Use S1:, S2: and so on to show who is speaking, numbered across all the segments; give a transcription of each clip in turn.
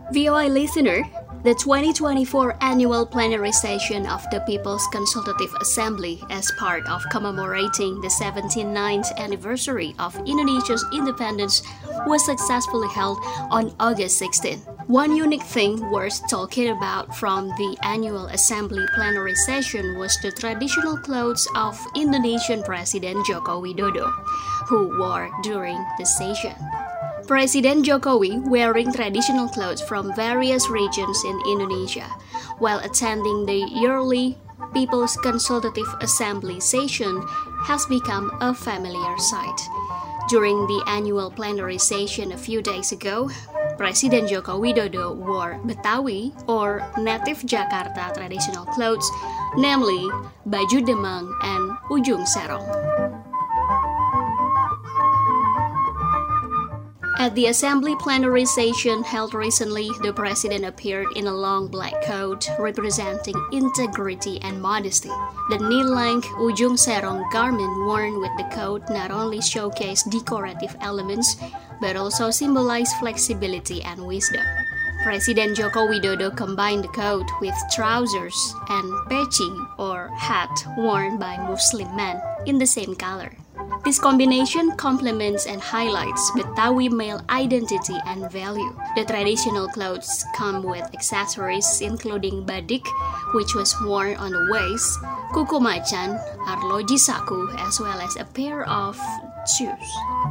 S1: VOA listener, the 2024 annual plenary session of the People's Consultative Assembly as part of commemorating the 79th anniversary of Indonesia's independence was successfully held on August 16. One unique thing worth talking about from the annual Assembly plenary session was the traditional clothes of Indonesian President Joko Widodo, who wore during the session. President Jokowi wearing traditional clothes from various regions in Indonesia while attending the yearly People's Consultative Assembly session has become a familiar sight. During the annual plenary session a few days ago, President Joko Widodo wore Betawi or native Jakarta traditional clothes, namely baju Demang and ujung serong. At the Assembly plenary session held recently, the President appeared in a long black coat representing integrity and modesty. The knee-length ujung serong garment worn with the coat not only showcased decorative elements, but also symbolized flexibility and wisdom. President Joko Widodo combined the coat with trousers and peci or hat worn by Muslim men in the same color. This combination complements and highlights Betawi male identity and value. The traditional clothes come with accessories including badik, which was worn on the waist, kuku macan, arloji saku, as well as a pair of shoes.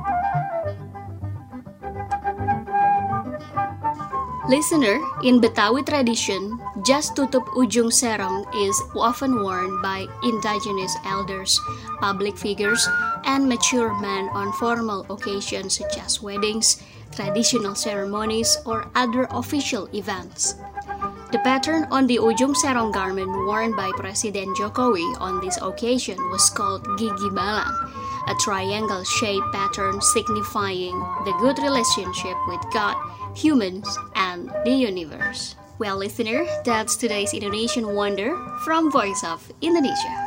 S1: Listener, in Betawi tradition, jas tutup ujung serong is often worn by indigenous elders, public figures, and mature men on formal occasions such as weddings, traditional ceremonies, or other official events. The pattern on the ujung serong garment worn by President Jokowi on this occasion was called gigi balang, a triangle-shaped pattern signifying the good relationship with God, humans, and the universe. Well, listener, that's today's Indonesian Wonder from Voice of Indonesia.